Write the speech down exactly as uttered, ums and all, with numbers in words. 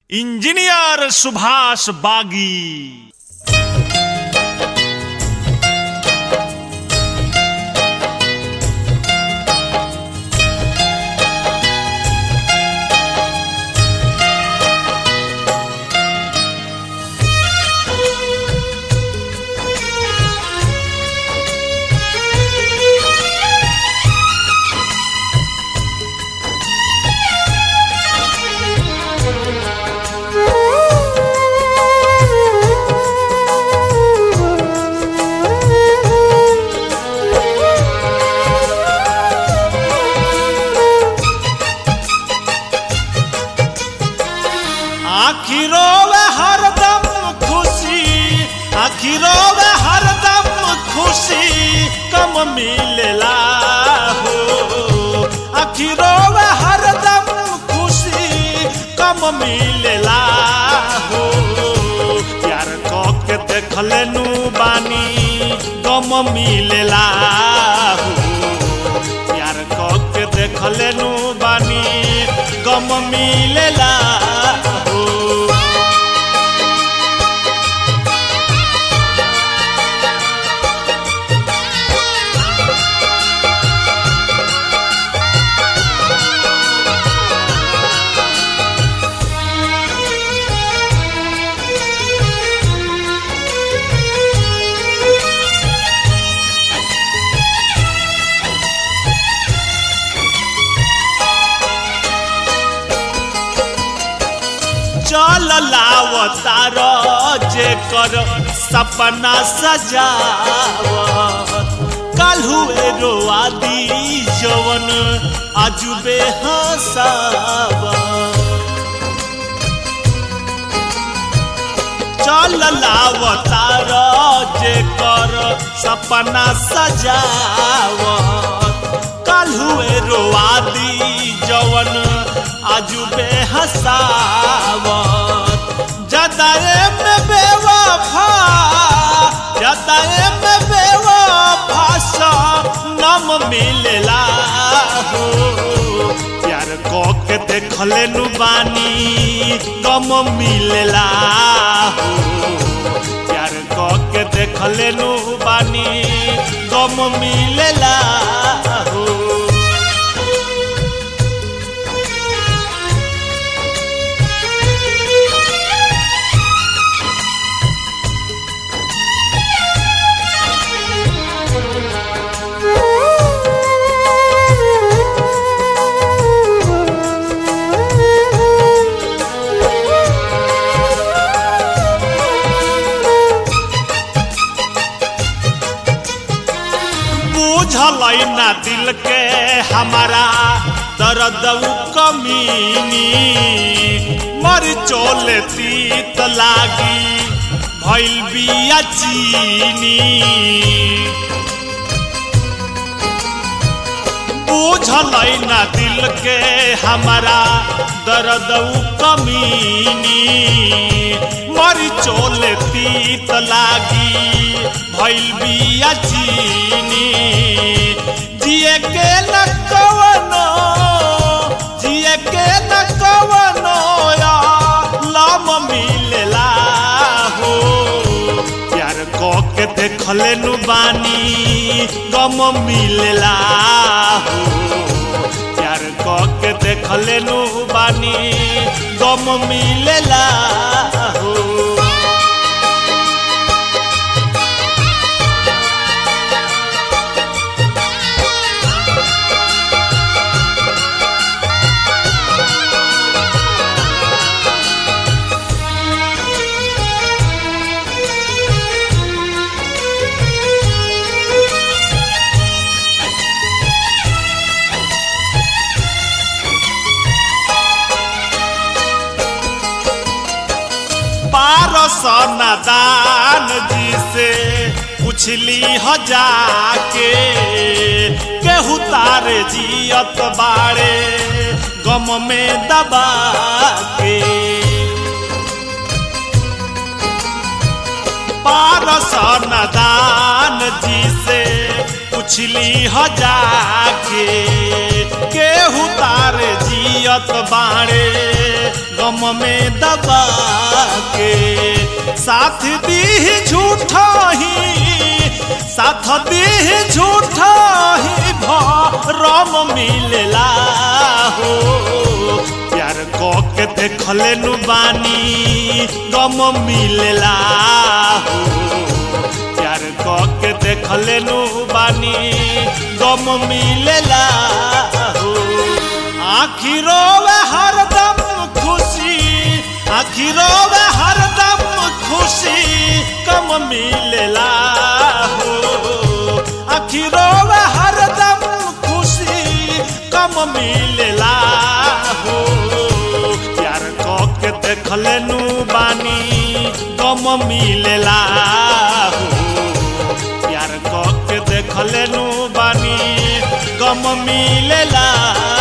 Engineer Subhash बागी। आखिरों में हरदम खुशी, आखिरों में हरदम खुशी कम मिलेला हो। आखिरों में हरदम खुशी कम मिलेला हो। प्यार को के देख लेनु बानी गम मिलेला हो। प्यार को के देख लेनु बानी गम मिलेला हो। चल लावतार जे कर सपना सजावत, कल हुए रोआदी जवन आजुबे हंसावत। चल लावतार जे कर सपना सजावत, कल हुए रोआदी जवन आजुबे हंसावत। जदाए में बेवफा, जदाए में बेवफा सा नम मिलेला हो। प्यार को के देख लेनु बानी गम मिलेला हो। प्यार को के देख लेनु बानी गम मिलेला हो। बुझल ना दिल के हमारा दर्द कमीनी, मर चोले तीत लागी भइल बिया चीनी। बुझल ना दिल के हमारा दर्द कमीनी, मर चोले तीत लागी भइल बिया चीनी। जिए के न कवनो, जिए के न कवनो लम मिलेला हो। प्यार को के देख लेनु बानी गम मिलेला हो। प्यार को के देख लेनु बानी गम मिलेला हो। नादान जी से पूछली ह जाके, केहू तारे जियत बाड़े गम में दबा के। पारस नादान जी से पुछली ह जाके केहू तार जियत बाड़े गम में दबा के साथ दी झूठा ही साथ दी झूठा ही भरम मिलला हो प्यार को के देखले नु बानी गम मिलला हो प्यार को के देखले नु बानी गम मिलला हो आखिरो हरदम खुशी आखिरो हरदम खुशी कम मिलला हो आखिरो हरदम खुशी कम मिलला हो प्यार को के देखले नु बानी गम मिलला हो प्यार को के देखले नु बानी गम मिलला